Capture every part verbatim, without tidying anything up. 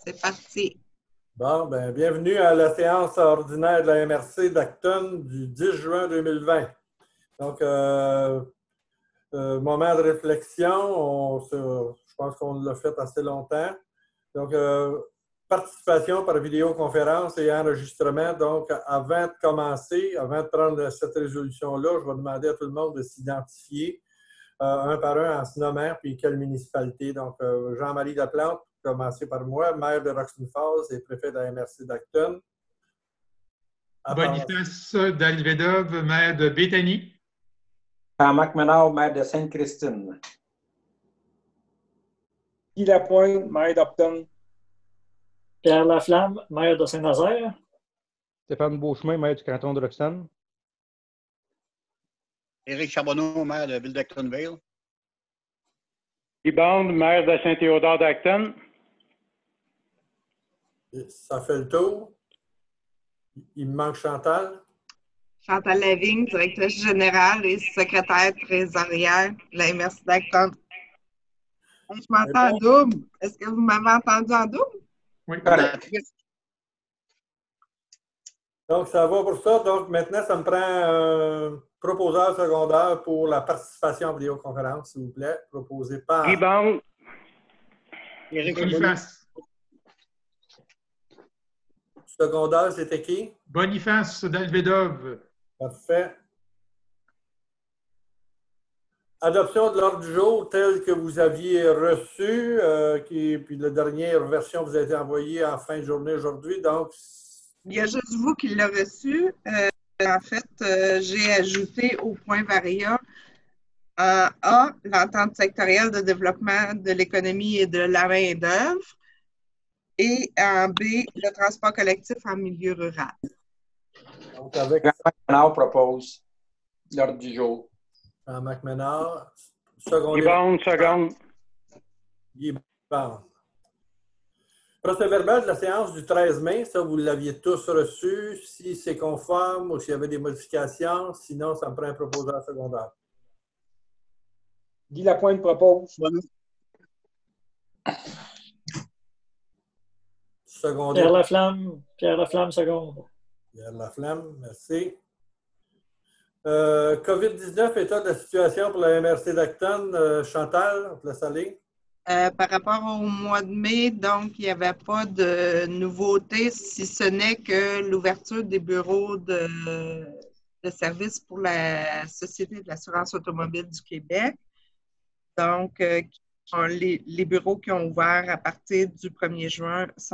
C'est parti. Bon, ben, bienvenue à la séance ordinaire de la M R C d'Acton du dix juin deux mille vingt. Donc, euh, euh, moment de réflexion, on se, je pense qu'on l'a fait assez longtemps. Donc, euh, participation par vidéoconférence et enregistrement. Donc, avant de commencer, avant de prendre cette résolution-là, je vais demander à tout le monde de s'identifier euh, un par un en se nommant, puis quelle municipalité. Donc, euh, Jean-Marie Laplante, commencer par moi, maire de Roxton Falls et préfet de la M R C d'Acton. Boniface Dalvedove, maire de Béthanie. Jean-Marc Ménard, maire de Sainte-Christine. Guy Lapointe, maire d'Upton. Pierre Laflamme, maire de Saint-Nazaire. Stéphane Beauchemin, maire du canton de Roxton. Éric Charbonneau, maire de Ville d'Actonville. Guy Bande, maire de Saint-Théodore d'Acton. Ça fait le tour. Il me manque Chantal. Chantal Lavigne, directrice générale et secrétaire trésorière de la M R C d'Acton. Je m'entends en double. Est-ce que vous m'avez entendu en double? Oui. Correct. Donc, ça va pour ça. Donc, maintenant, ça me prend un proposeur secondaire pour la participation en vidéoconférence, s'il vous plaît. Proposé par... Guy Bande. Éric Boniface. Secondaire, c'était qui? Boniface Dalvedove. Parfait. Adoption de l'ordre du jour tel que vous aviez reçu, euh, qui, puis la dernière version vous a été envoyée en fin de journée aujourd'hui. Donc, Il y a juste vous qui l'avez reçu. Euh, en fait, euh, j'ai ajouté au point varia en A, l'entente sectorielle de développement de l'économie et de la main-d'œuvre, et en B, le transport collectif en milieu rural. donc avec Jean-Marc Ménard propose l'ordre du jour. Jean-Marc Ménard, Guy secondaire. Bande, seconde. Guy Bande. Procès verbal de la séance du treize mai, ça, vous l'aviez tous reçu. Si c'est conforme ou s'il y avait des modifications, sinon, ça me prend un proposeur secondaire. Guy Lapointe propose. Secondaire. Pierre Laflamme, Pierre Laflamme, seconde. Pierre Laflamme, merci. Euh, COVID dix-neuf, état de la situation pour la M R C d'Acton. Euh, Chantal, on te laisse aller. Euh, par rapport au mois de mai, donc, il n'y avait pas de nouveauté, si ce n'est que l'ouverture des bureaux de, de services pour la Société de l'assurance automobile du Québec. Donc, euh, les, les bureaux qui ont ouvert à partir du premier juin sans.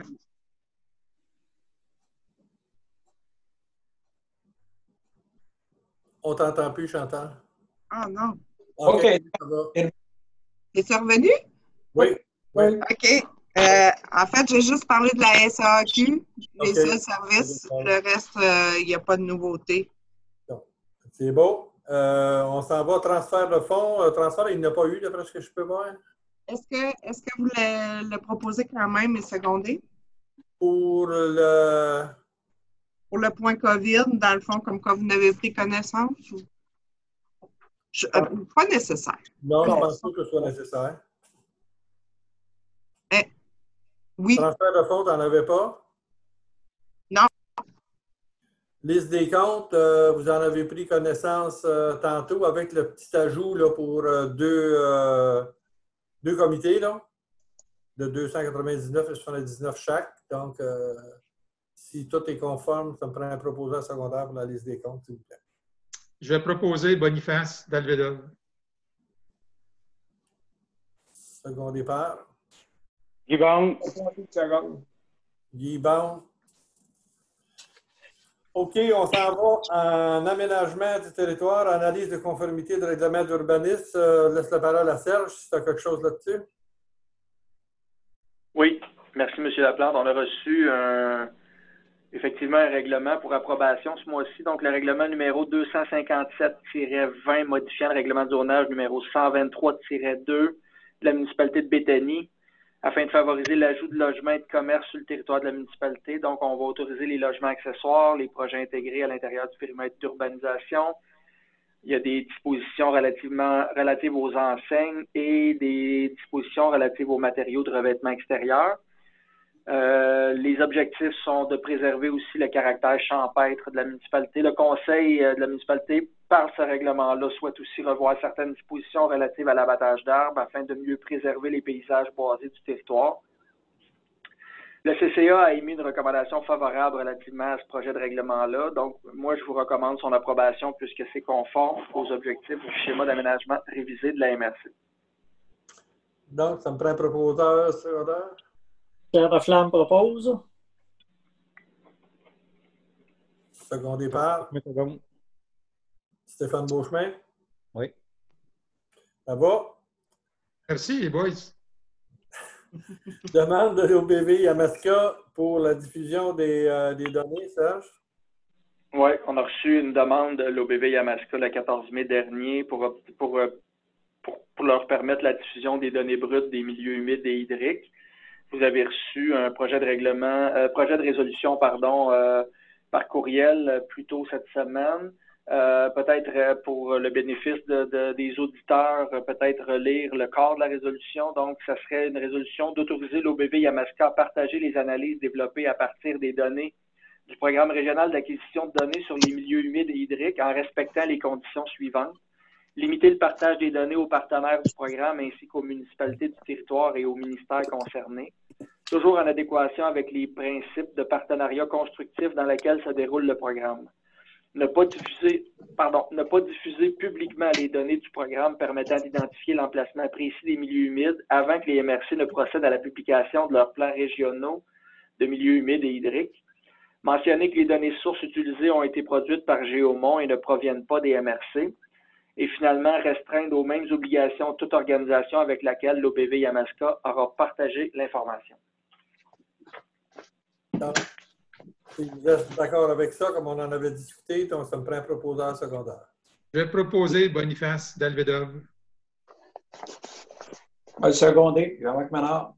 On ne t'entend plus, Chantal. Ah non. OK. OK. Ça va. Es-tu revenu? Oui. Oui. OK. Euh, en fait, j'ai juste parlé de la S A Q, les OK. seuls services. Le reste, il n'y a pas de nouveauté. C'est beau. Euh, on s'en va au transfert de fonds. Euh, transfert, il n'y en a pas eu, d'après ce que je peux voir. Est-ce que, est-ce que vous le, le proposez quand même et secondé? Pour le... Pour le point COVID, dans le fond, comme quoi vous n'avez pris connaissance? Ou... Je, euh, pas nécessaire. Non, je ne pense pas que ce soit nécessaire. Eh, oui. Transfert de fonds, tu n'en avais pas? Non. Liste des comptes, euh, vous en avez pris connaissance euh, tantôt avec le petit ajout là, pour euh, deux, euh, deux comités là, de deux cent quatre-vingt-dix-neuf et soixante-dix-neuf chaque. Donc, euh, si tout est conforme, ça me prend un proposeur secondaire pour la liste des comptes, s'il vous plaît. Je vais proposer Boniface Dalvedove. Secondé par Guy Bande. Seconde. Guy Bande. OK, on s'en va en aménagement du territoire, analyse de conformité de règlement d'urbanisme. Euh, laisse la parole à Serge, si tu as quelque chose là-dessus. Oui, merci M. Laplante. On a reçu un, effectivement un règlement pour approbation ce mois-ci. Donc, le règlement numéro deux cent cinquante-sept tiret vingt modifiant le règlement de zonage numéro cent vingt-trois tiret deux de la municipalité de Béthanie afin de favoriser l'ajout de logements et de commerces sur le territoire de la municipalité. Donc, on va autoriser les logements accessoires, les projets intégrés à l'intérieur du périmètre d'urbanisation. Il y a des dispositions relativement relatives aux enseignes et des dispositions relatives aux matériaux de revêtement extérieur. Euh, les objectifs sont de préserver aussi le caractère champêtre de la municipalité. Le conseil de la municipalité, par ce règlement-là, souhaite aussi revoir certaines dispositions relatives à l'abattage d'arbres afin de mieux préserver les paysages boisés du territoire. Le C C A a émis une recommandation favorable relativement à ce projet de règlement-là. Donc, moi, je vous recommande son approbation puisque c'est conforme aux objectifs du schéma d'aménagement révisé de la M R C. Donc, ça me prend un proposeur secondaire. Pierre Laflamme propose. Secondé par Stéphane Beauchemin. Oui. Ça va? Merci, les boys. Demande de l'O B V Yamaska pour la diffusion des, euh, des données, Serge? Oui, on a reçu une demande de l'O B V Yamaska le quatorze mai dernier pour, pour, pour, pour leur permettre la diffusion des données brutes des milieux humides et hydriques. Vous avez reçu un projet de règlement, euh, projet de résolution, pardon, euh, par courriel euh, plus tôt cette semaine. Euh, peut-être euh, pour le bénéfice de, de, des auditeurs, euh, peut-être relire le corps de la résolution. Donc, ça serait une résolution d'autoriser l'O B V Yamaska à partager les analyses développées à partir des données du programme régional d'acquisition de données sur les milieux humides et hydriques en respectant les conditions suivantes. Limiter le partage des données aux partenaires du programme ainsi qu'aux municipalités du territoire et aux ministères concernés. Toujours en adéquation avec les principes de partenariat constructif dans lesquels se déroule le programme. Ne pas diffuser, pardon, ne pas diffuser publiquement les données du programme permettant d'identifier l'emplacement précis des milieux humides avant que les M R C ne procèdent à la publication de leurs plans régionaux de milieux humides et hydriques. Mentionner que les données sources utilisées ont été produites par Géomont et ne proviennent pas des M R C. Et finalement, restreindre aux mêmes obligations toute organisation avec laquelle l'O B V Yamaska aura partagé l'information. Si vous êtes d'accord avec ça, comme on en avait discuté, donc ça me prend un proposeur secondaire. Je vais proposer Boniface Dalvédov. Le secondé, Jean-Marc Ménard.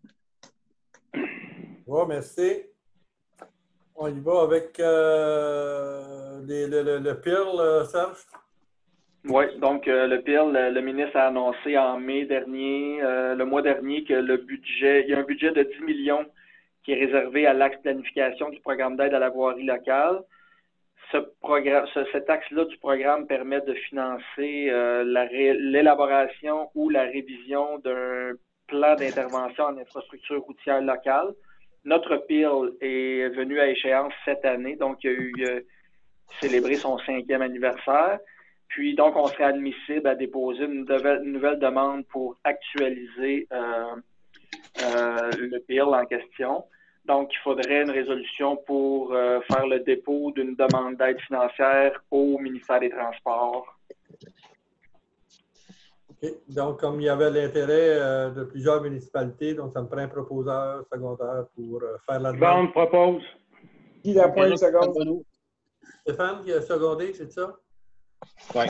Bon, merci. On y va avec euh, les, le, le, le P I R L, Serge? Oui, donc euh, le P I R L, le, le ministre a annoncé en mai dernier, euh, le mois dernier, que le budget, il y a un budget de dix millions qui est réservé à l'axe planification du programme d'aide à la voirie locale. Ce programme, ce, cet axe-là du programme permet de financer euh, l'élaboration ou la révision d'un plan d'intervention en infrastructure routière locale. Notre P I R L est venu à échéance cette année, donc il y a eu euh, célébré son cinquième anniversaire. Puis, donc, on serait admissible à déposer une nouvelle, une nouvelle demande pour actualiser euh, euh, le P I R L en question. Donc, il faudrait une résolution pour euh, faire le dépôt d'une demande d'aide financière au ministère des Transports. OK. Donc, comme il y avait l'intérêt euh, de plusieurs municipalités, donc ça me prend un proposeur secondaire pour euh, faire la demande. Bande propose. Guy Lapointe, seconde. Stéphane qui a secondé, c'est ça? Oui.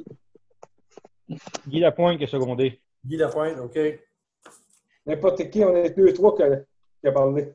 Guy Lapointe qui a secondé. Guy Lapointe, OK. N'importe qui, on est deux, trois qui a, qui a parlé.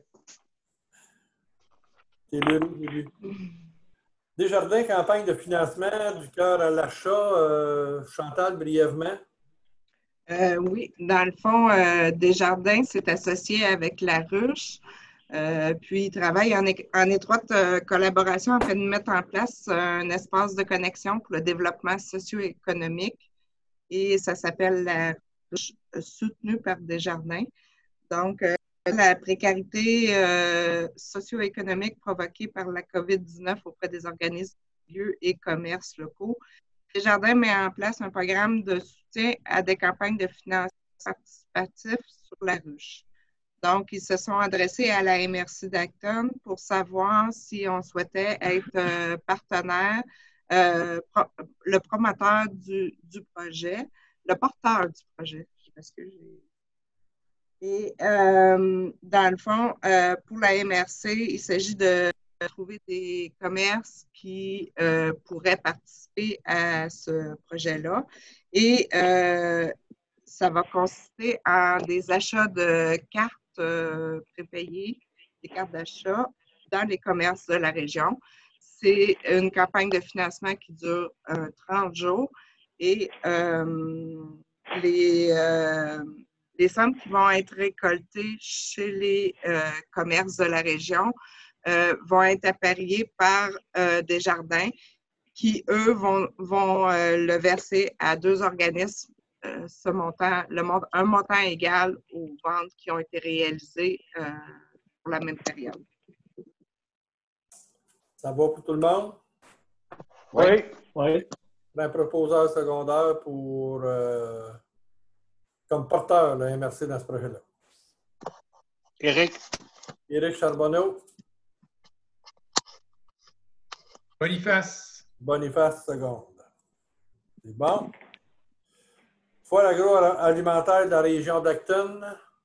C'est le début. Desjardins, campagne de financement du cœur à l'achat. Euh, Chantal, brièvement. Euh, oui, dans le fond, euh, Desjardins s'est associé avec La Ruche. Euh, puis, il travaille en, en étroite euh, collaboration afin de mettre en place un espace de connexion pour le développement socio-économique. Et ça s'appelle La Ruche, soutenu par Desjardins. Donc, euh, la précarité euh, socio-économique provoquée par la COVID dix-neuf auprès des organismes, lieux et commerces locaux. Desjardins met en place un programme de soutien à des campagnes de financement participatif sur La Ruche. Donc, ils se sont adressés à la M R C d'Acton pour savoir si on souhaitait être euh, partenaire, euh, pro le promoteur du, du projet, le porteur du projet. Parce que j'ai... Et euh, dans le fond, euh, pour la M R C, il s'agit de trouver des commerces qui euh, pourraient participer à ce projet-là. Et euh, ça va consister en des achats de cartes euh, prépayées, des cartes d'achat dans les commerces de la région. C'est une campagne de financement qui dure euh, trente jours et euh, les... Euh, les sommes qui vont être récoltées chez les euh, commerces de la région euh, vont être appariées par euh, Desjardins qui, eux, vont, vont euh, le verser à deux organismes, euh, ce montant, le mont un montant égal aux ventes qui ont été réalisées euh, pour la même période. Ça va pour tout le monde? Oui. Oui. Un proposeur secondaire pour euh, comme porteur de la M R C dans ce projet-là. Éric. Éric Charbonneau. Boniface. Boniface, seconde. C'est bon. Foire agroalimentaire de la région d'Acton.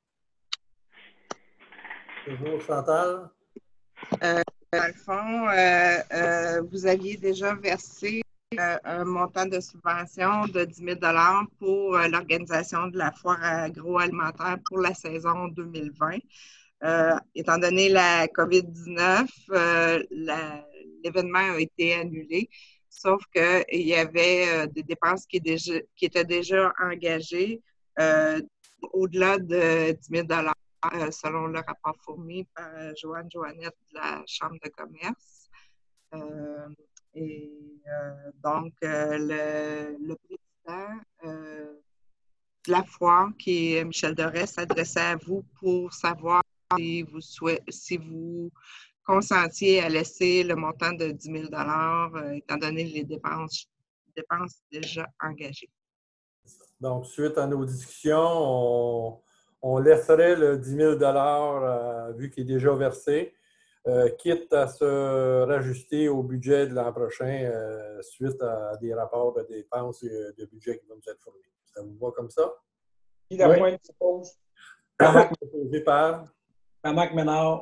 Toujours Chantal. Euh, dans le fond, euh, euh, vous aviez déjà versé euh, un montant de subvention de dix mille dollars pour euh, l'organisation de la foire agroalimentaire pour la saison deux mille vingt. Euh, étant donné la COVID dix-neuf, euh, l'événement a été annulé, sauf qu'il y avait euh, des dépenses qui, déjà, qui étaient déjà engagées euh, au-delà de dix mille dollars. Euh, selon le rapport fourni par Joanne Joannette de la Chambre de commerce. Euh, et euh, donc, euh, le, le président euh, de la foire, qui est Michel Doré, s'adressait à vous pour savoir si vous, souhaitez, si vous consentiez à laisser le montant de dix mille dollars, euh, étant donné les dépenses, dépenses déjà engagées. Donc, suite à nos discussions, on on laisserait le dix mille dollars euh, vu qu'il est déjà versé, euh, quitte à se rajuster au budget de l'an prochain euh, suite à des rapports de dépenses et de budget qui vont nous être fournis. Ça vous va comme ça? Qui la pointe se pose? Proposé par? Jean-Marc Ménard.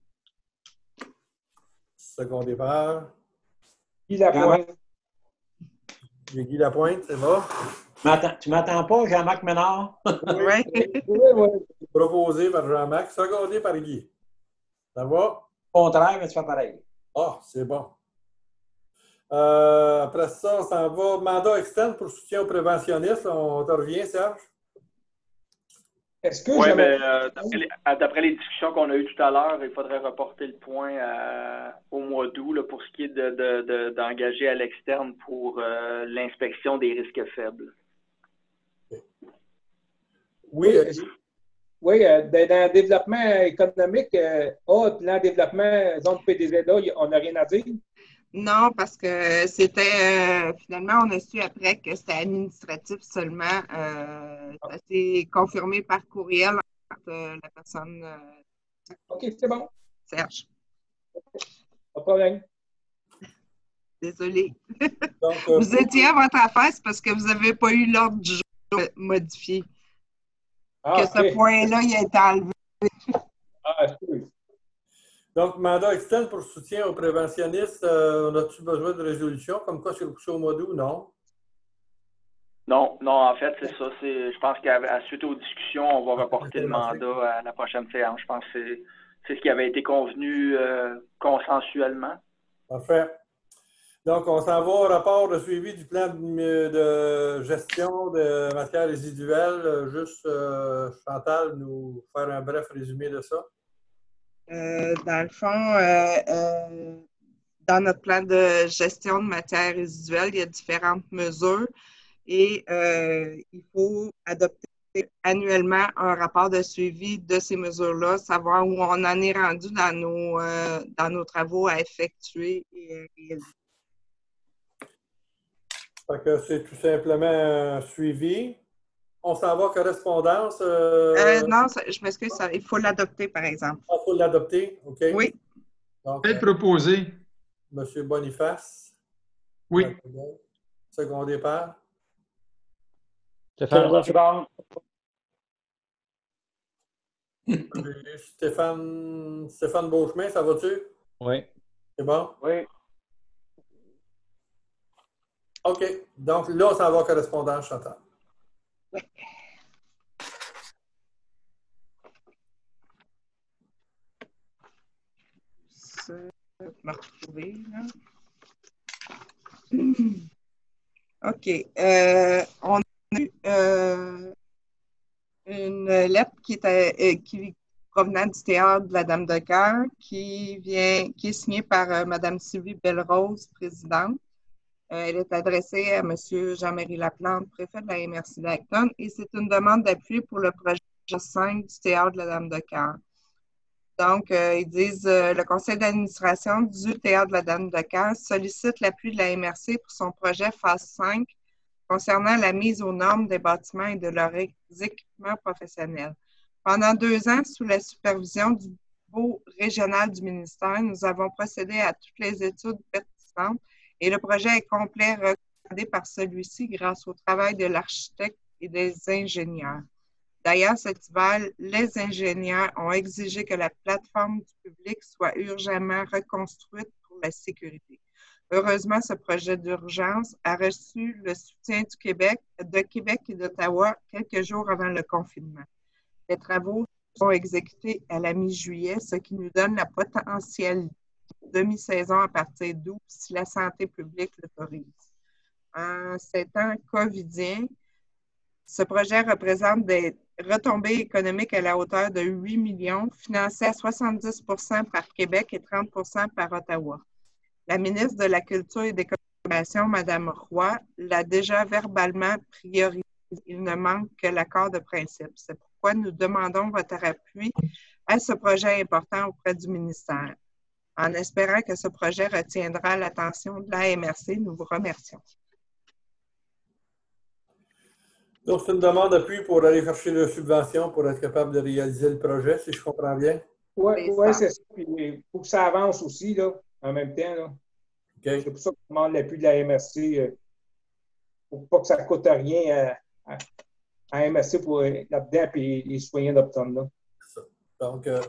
Secondé par? Guy Lapointe. Guy Lapointe, c'est bon? Tu m'entends pas, Jean-Marc Ménard? Oui. Oui, oui. Proposé par Jean-Marc, secondé par Guy. Ça va? Contraire, mais tu fais pareil. Ah, c'est bon. Euh, après ça, on s'en va. Mandat externe pour soutien aux préventionnistes. On te revient, Serge? Est-ce que oui, mais euh, d'après les, les discussions qu'on a eues tout à l'heure, il faudrait reporter le point à, au mois d'août pour ce qui est de, de, de, d'engager à l'externe pour euh, l'inspection des risques faibles. Oui, oui, oui euh, dans le développement économique, euh, A, plan développement, zone P D Z A, on n'a rien à dire? Non, parce que c'était, euh, finalement, on a su après que c'était administratif seulement. Euh, ça s'est confirmé par courriel entre la personne. Euh, OK, c'est bon. Serge. Pas de problème. Désolée. Donc, euh, vous étiez à votre affaire, c'est parce que vous n'avez pas eu l'ordre du jour modifié. Ah, que okay. Ce point-là, il a été enlevé. Ah, excuse. Donc, mandat externe pour soutien aux préventionnistes, euh, on a-tu besoin de résolution? Comme quoi, c'est repoussé au mois d'août, non? Non, non, en fait, c'est ça. Je pense qu'à suite aux discussions, on va reporter le mandat à la prochaine séance. Je pense que c'est ce qui avait été convenu euh, consensuellement. Parfait. Donc, on s'en va au rapport de suivi du plan de, de gestion de matières résiduelles. Juste, euh, Chantal, nous faire un bref résumé de ça. Euh, dans le fond, euh, euh, dans notre plan de gestion de matières résiduelles, il y a différentes mesures et euh, il faut adopter annuellement un rapport de suivi de ces mesures-là, savoir où on en est rendu dans nos, euh, dans nos travaux à effectuer et à réaliser. Fait que c'est tout simplement un suivi. On s'en va correspondance. Euh... Euh, non, ça, je m'excuse, il faut l'adopter, par exemple. Il faut l'adopter, OK? Oui. Peut-être euh, proposé. Monsieur Boniface. Oui. Secondé par? Stéphane. Stéphane, Stéphane Beauchemin, ça va-tu? Oui. C'est bon? Oui. OK. Donc là, on s'en va correspondance, Chantal. Oui. Ça, je vais me retrouver, là. OK. Euh, on a eu euh, une lettre qui, était, euh, qui provenant du théâtre de la Dame de Cœur, qui vient, qui est signée par euh, Mme Sylvie Belrose, présidente. Euh, elle est adressée à M. Jean-Marie Laplante, préfet de la M R C d'Acton, et c'est une demande d'appui pour le projet cinq du théâtre de la Dame de Cœur. Donc, euh, ils disent euh, le conseil d'administration du théâtre de la Dame de Cœur sollicite l'appui de la M R C pour son projet phase cinq concernant la mise aux normes des bâtiments et de leurs équipements professionnels. Pendant deux ans, sous la supervision du bureau régional du ministère, nous avons procédé à toutes les études pertinentes et le projet est complet recommandé par celui-ci grâce au travail de l'architecte et des ingénieurs. D'ailleurs, cet hiver, les ingénieurs ont exigé que la plateforme du public soit urgemment reconstruite pour la sécurité. Heureusement, ce projet d'urgence a reçu le soutien du Québec, de Québec et d'Ottawa quelques jours avant le confinement. Les travaux sont exécutés à la mi-juillet, ce qui nous donne la potentielle demi-saison à partir d'août si la santé publique l'autorise. En ces temps covidiens, ce projet représente des retombées économiques à la hauteur de huit millions, financées à soixante-dix pour cent par Québec et trente pour cent par Ottawa. La ministre de la Culture et des Communications, Mme Roy, l'a déjà verbalement priorisé. Il ne manque que l'accord de principe. C'est pourquoi nous demandons votre appui à ce projet important auprès du ministère. En espérant que ce projet retiendra l'attention de la M R C, nous vous remercions. Donc, c'est une demande d'appui pour aller chercher des subventions pour être capable de réaliser le projet, si je comprends bien. Oui, ouais, c'est ça. Il faut que ça avance aussi, là, en même temps. Là. Okay. C'est pour ça qu'on demande l'appui de la M R C euh, pour pas que ça ne coûte rien à, à, à la M R C pour là-dedans et les citoyens d'Upton. Là. Donc, euh,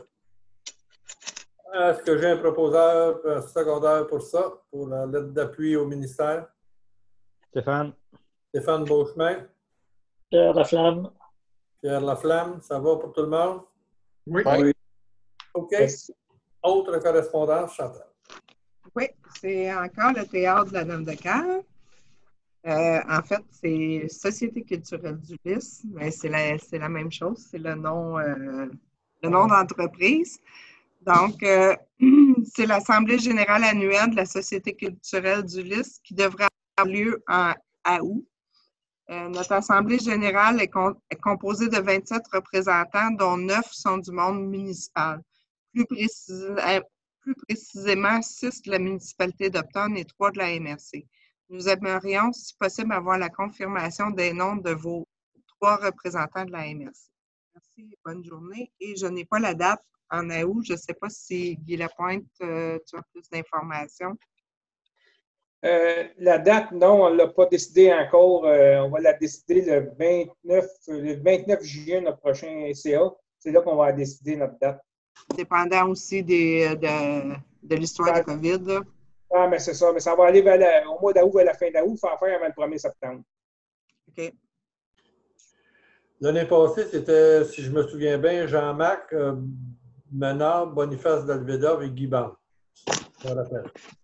est-ce que j'ai un proposeur euh, secondaire pour ça, pour la lettre d'appui au ministère? Stéphane. Stéphane Beauchemin. Pierre Laflamme. Pierre Laflamme, ça va pour tout le monde? Oui. oui. OK. Merci. Autre correspondance, Chantal. Oui, c'est encore le théâtre de la Dame de Cœur. Euh, en fait, c'est Société culturelle d'Ulysse, mais c'est la, c'est la même chose, c'est le nom, euh, le nom d'entreprise. Donc, euh, c'est l'Assemblée générale annuelle de la Société culturelle d'Ulysse qui devrait avoir lieu en, à août. Euh, notre Assemblée générale est, com est composée de vingt-sept représentants, dont neuf sont du monde municipal. Plus, précis plus précisément, six de la municipalité d'Upton et trois de la M R C. Nous aimerions, si possible, avoir la confirmation des noms de vos trois représentants de la M R C. Merci, bonne journée. Et je n'ai pas la date en août. Je ne sais pas si Guy Lapointe, euh, tu as plus d'informations. Euh, la date, non, on ne l'a pas décidé encore. Euh, on va la décider le vingt-neuf, le vingt-neuf juillet, notre prochain C A. C'est là qu'on va décider notre date. Dépendant aussi des, de, de l'histoire ah, du COVID. Là. Ah, mais c'est ça. Mais ça va aller vers la, au mois d'août, vers la fin d'août. Il faut en faire avant le premier septembre. OK. L'année passée, c'était, si je me souviens bien, Jean-Marc euh, Menard, Boniface d'Alveda et Guy Band. Je me rappelle.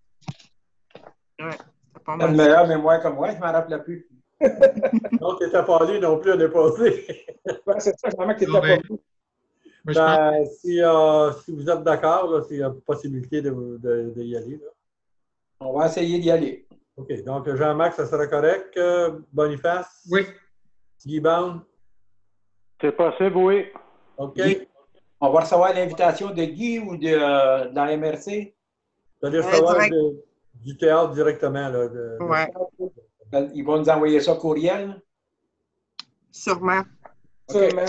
Ouais, c'est pas mal. Une meilleure mémoire que moi, je ne m'en rappelle plus. Donc, tu n'étais pas allé non plus l'année passée. Ouais, c'est ça, Jean-Marc qui n'était pas allé. Ben, si, euh, si vous êtes d'accord, s'il y a possibilité de, de, de y aller. Là. On va essayer d'y aller. OK. Donc, Jean-Marc, ça sera correct. Boniface? Oui. Guy Band? C'est possible, oui. OK. Guy, on va recevoir l'invitation de Guy ou de, euh, de la M R C? Vous allez recevoir euh, de, du théâtre directement. Là, de, ouais. de... Ils vont nous envoyer ça courriel? Sûrement. Okay. Sûrement.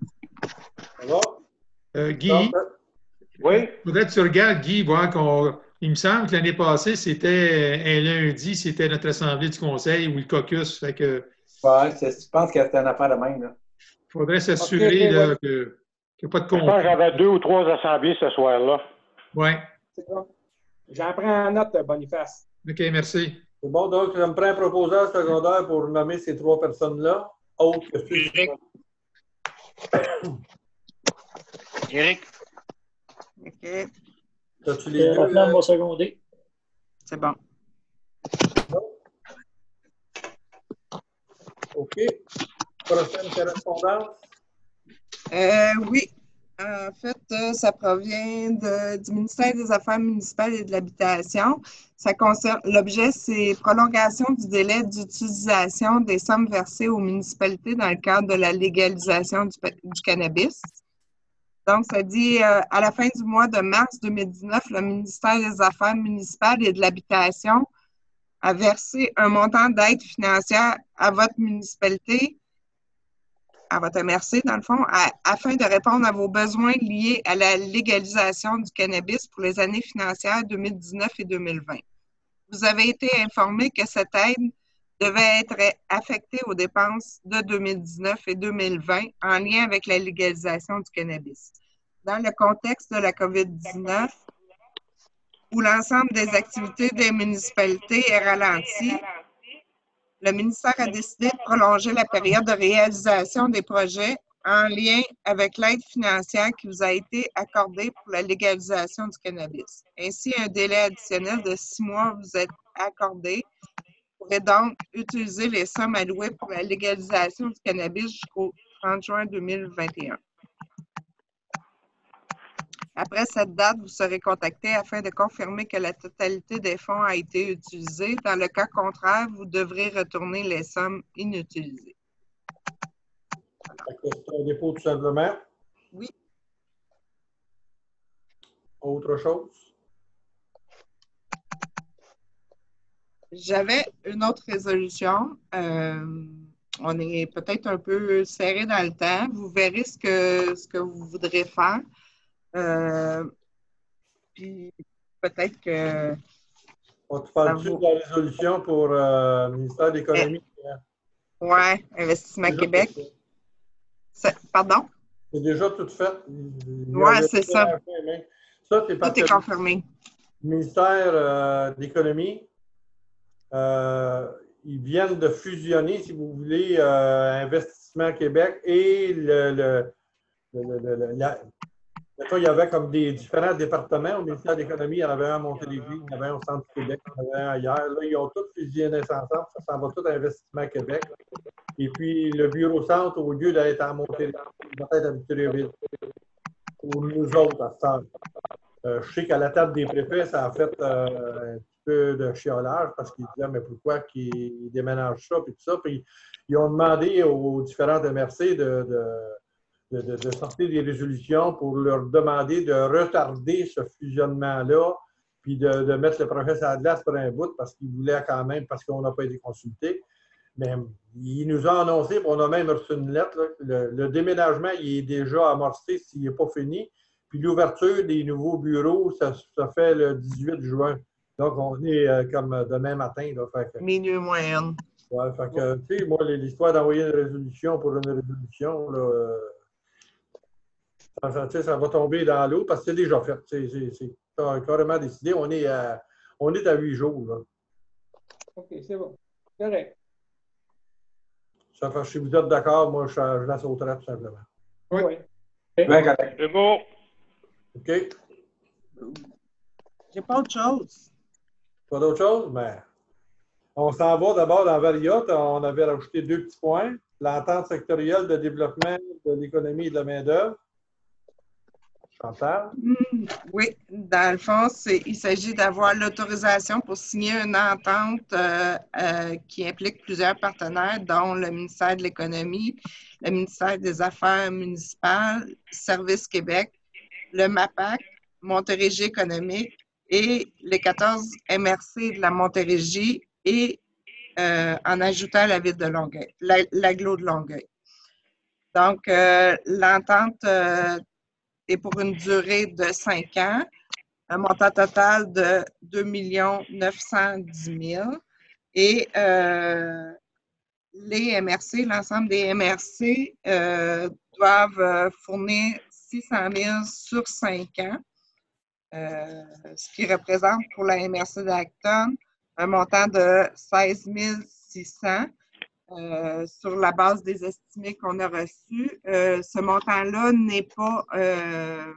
Ça va? Euh, Guy, Donc, oui. Il faudrait que tu regardes, Guy, voir qu'on. Il me semble que l'année passée, c'était un lundi, c'était notre assemblée du conseil ou le caucus. Fait que. Ouais, je pense que c'est une affaire de même. Il faudrait s'assurer okay, okay, ouais. qu'il n'y a pas de conflit. Je pense que j'avais deux ou trois assemblées ce soir-là. Oui. C'est bon. J'en prends en note, Boniface. OK, merci. C'est bon, donc je me prends un proposeur secondaire pour nommer ces trois personnes-là. Autre que ceux Éric. OK. As-tu les deux? La va seconder. C'est bon. OK. Prochaine correspondance. Euh, oui. En fait, euh, ça provient de- du ministère des Affaires municipales et de l'Habitation. Ça concerne, l'objet, c'est prolongation du délai d'utilisation des sommes versées aux municipalités dans le cadre de la légalisation du, pa- du cannabis. Donc, ça dit, euh, à la fin du mois de mars deux mille dix-neuf, le ministère des Affaires municipales et de l'Habitation a versé un montant d'aide financière à votre municipalité, à votre M R C, dans le fond, à- afin de répondre à vos besoins liés à la légalisation du cannabis pour les années financières deux mille dix-neuf et deux mille vingt. Vous avez été informé que cette aide devait être affectée aux dépenses de deux mille dix-neuf et deux mille vingt en lien avec la légalisation du cannabis. Dans le contexte de la COVID dix-neuf, où l'ensemble des activités des municipalités est ralenti, le ministère a décidé de prolonger la période de réalisation des projets en lien avec l'aide financière qui vous a été accordée pour la légalisation du cannabis. Ainsi, un délai additionnel de six mois vous est accordé. Vous pourrez donc utiliser les sommes allouées pour la légalisation du cannabis jusqu'au trente juin deux mille vingt et un. Après cette date, vous serez contacté afin de confirmer que la totalité des fonds a été utilisée. Dans le cas contraire, vous devrez retourner les sommes inutilisées. C'est un dépôt tout simplement. Oui. Autre chose? J'avais une autre résolution. Euh, on est peut-être un peu serré dans le temps. Vous verrez ce que, ce que vous voudrez faire. Euh, puis peut-être que... On te parle-tu de la résolution pour euh, le ministère de l'Économie? Oui, Investissement Québec. Pardon? C'est déjà tout fait. Oui, c'est ça. Ça, c'est parce tout est que confirmé. Le ministère euh, de l'Économie, euh, ils viennent de fusionner, si vous voulez, euh, Investissement Québec et le, le, le, le, le la, il y avait comme des différents départements au ministère de l'Économie. Il y en avait un à Montérégie, il y en avait un au Centre-Québec, il y en avait un ailleurs. Là, ils ont tous fusionné ensemble. Ça s'en va tout à Investissement Québec. Et puis, le bureau centre, au lieu d'être à Montérégie, il va être à Victoriaville. Pour nous autres, à ce temps. Euh, je sais qu'à la table des préfets, ça a fait euh, un petit peu de chiolage parce qu'ils disaient, mais pourquoi qu'ils déménagent ça, puis tout ça. Puis, ils ont demandé aux différentes M R C de, de De, de, de sortir des résolutions pour leur demander de retarder ce fusionnement-là, puis de, de mettre le projet sur la glace pour un bout parce qu'ils voulaient quand même, parce qu'on n'a pas été consulté. Mais il nous a annoncé, on a même reçu une lettre, là, le, le déménagement il est déjà amorcé s'il n'est pas fini. Puis l'ouverture des nouveaux bureaux, ça, ça fait le dix-huit juin. Donc, on est euh, comme demain matin. Là, fait que, Minuit moyenne. Ouais, fait que, tu sais, moi, l'histoire d'envoyer une résolution pour une résolution, là, euh, Ça, ça va tomber dans l'eau parce que c'est déjà fait. C'est carrément décidé. On est à, on est à huit jours. Là. OK, c'est bon. Correct. Ça fait, si vous êtes d'accord, moi, je, je la sauterai tout simplement. Oui. Oui. C'est beau. OK? J'ai pas autre chose. Pas d'autre chose? Mais on s'en va d'abord dans Variot. On avait rajouté deux petits points. L'entente sectorielle de développement de l'économie et de la main-d'œuvre. Chantal? Mmh, oui, dans le fond, il s'agit d'avoir l'autorisation pour signer une entente euh, euh, qui implique plusieurs partenaires, dont le ministère de l'Économie, le ministère des Affaires municipales, Service Québec, le MAPAC, Montérégie économique et les quatorze M R C de la Montérégie et euh, en ajoutant la ville de Longueuil, l'agglo de Longueuil. Donc, euh, l'entente euh, et pour une durée de cinq ans, un montant total de deux millions neuf cent dix mille. Et euh, les M R C, l'ensemble des M R C euh, doivent fournir six cent mille sur cinq ans, euh, ce qui représente pour la M R C d'Acton un montant de seize mille six cents. Euh, sur la base des estimés qu'on a reçus. Euh, ce montant-là n'est pas euh,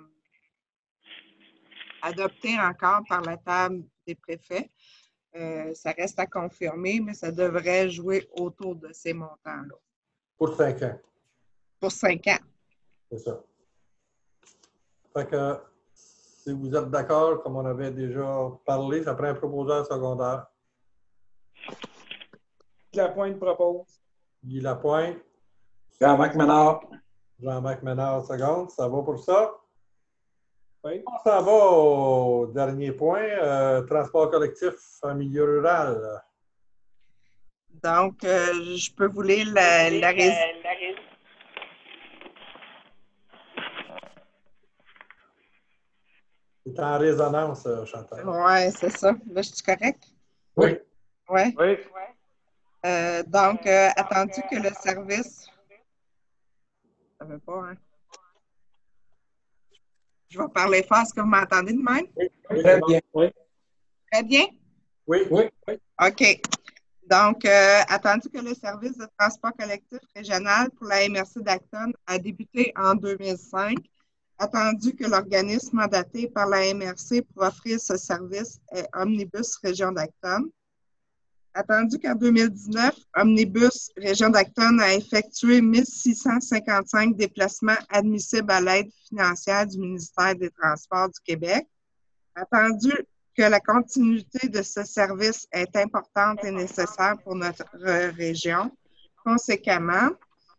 adopté encore par la table des préfets. Euh, ça reste à confirmer, mais ça devrait jouer autour de ces montants-là. Pour cinq ans. Pour cinq ans. C'est ça. Fait que, si vous êtes d'accord, comme on avait déjà parlé, ça prend un proposeur secondaire. Guy Lapointe propose. Guy Lapointe. Jean-Marc Ménard. Jean-Marc Ménard, seconde. Ça va pour ça? Oui. On s'en va au dernier point, euh, transport collectif en milieu rural. Donc, euh, je peux vous lire la, la, rés- C'est en résonance, euh, Chantal. Oui, c'est ça. Là, je suis correct? Oui. Oui. Oui. Euh, donc, euh, attendu que le service... Ça veut pas, hein? Je vais parler fort. Est-ce que vous m'entendez de même? Oui, oui, Très c'est bon. bien. Oui. Très bien? Oui. Oui. Oui. OK. Donc, euh, attendu que le service de transport collectif régional pour la M R C d'Acton a débuté en deux mille cinq, attendu que l'organisme mandaté par la M R C pour offrir ce service est Omnibus Région d'Acton, attendu qu'en deux mille dix-neuf, Omnibus Région d'Acton a effectué mille six cent cinquante-cinq déplacements admissibles à l'aide financière du ministère des Transports du Québec, attendu que la continuité de ce service est importante et nécessaire pour notre euh, région. Conséquemment,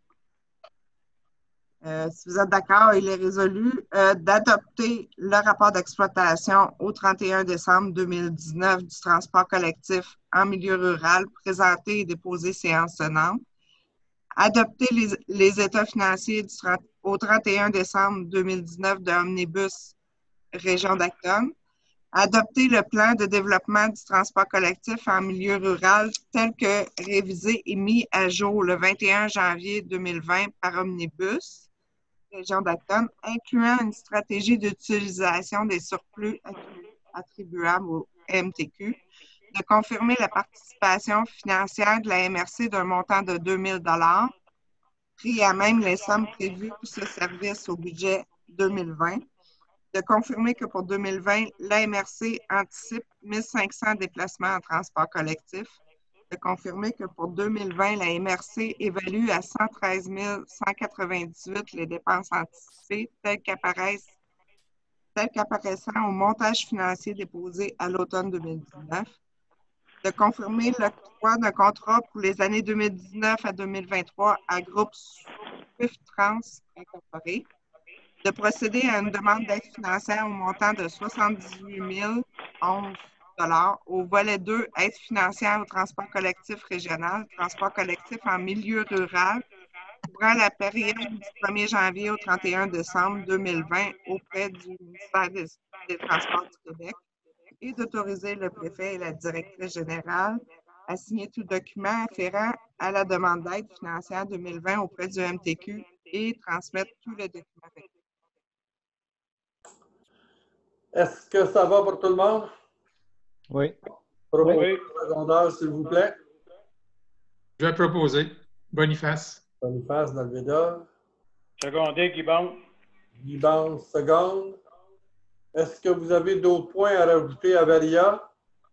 euh, si vous êtes d'accord, il est résolu euh, d'adopter le rapport d'exploitation au trente et un décembre deux mille dix-neuf du transport collectif en milieu rural, présenté et déposé séance tenante, adopter les, les états financiers du trente, au trente et un décembre deux mille dix-neuf de Omnibus Région d'Acton, adopter le plan de développement du transport collectif en milieu rural tel que révisé et mis à jour le vingt et un janvier deux mille vingt par Omnibus, Région d'Acton, incluant une stratégie d'utilisation des surplus attribuables au M T Q, de confirmer la participation financière de la M R C d'un montant de deux mille dollars, pris à même les sommes prévues pour ce service au budget deux mille vingt, de confirmer que pour deux mille vingt, l'A M R C anticipe mille cinq cents déplacements en transport collectif, de confirmer que pour deux mille vingt, la M R C évalue à cent treize mille cent quatre-vingt-dix-huit les dépenses anticipées telles qu'apparaissent, telles qu'apparaissant au montage financier déposé à l'automne deux mille dix-neuf, de confirmer l'octroi d'un contrat pour les années deux mille dix-neuf à deux mille vingt-trois à Groupe Swift Trans Incorporé, de procéder à une demande d'aide financière au montant de soixante-dix-huit mille onze dollars au volet deux, aide financière au transport collectif régional, transport collectif en milieu rural, couvrant la période du premier janvier au trente et un décembre deux mille vingt auprès du ministère des, des Transports du Québec, et d'autoriser le préfet et la directrice générale à signer tout document afférent à la demande d'aide financière deux mille vingt auprès du M T Q et transmettre tous les documents. Est-ce que ça va pour tout le monde? Oui. Proposeur Oui. secondaire, s'il vous plaît. Je vais proposer. Boniface. Boniface Dalveda. Secondé, Guy Bond. Guy Bond, seconde. Est-ce que vous avez d'autres points à rajouter à Varia?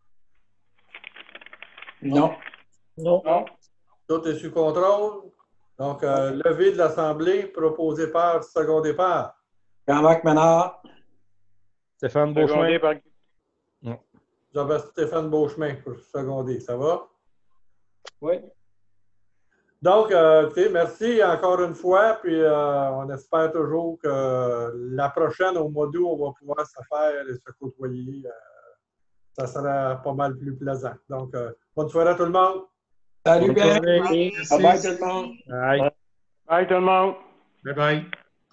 Non. Non. Non. Tout est sous contrôle. Donc, euh, levée de l'Assemblée, proposé par, secondé par. Jean-Marc Ménard. Stéphane Secondé Beauchemin. par Jean-Baptiste Stéphane Beauchemin pour seconder. Ça va? Oui. Donc, euh, écoutez, merci encore une fois. Puis, euh, on espère toujours que la prochaine, au mois d'août, on va pouvoir se faire et se côtoyer. Euh, ça sera pas mal plus plaisant. Donc, euh, bonne soirée à tout le monde. Salut, Bonne bien. soirée. Bye bye tout le monde. Bye. Bye tout le monde. Bye bye.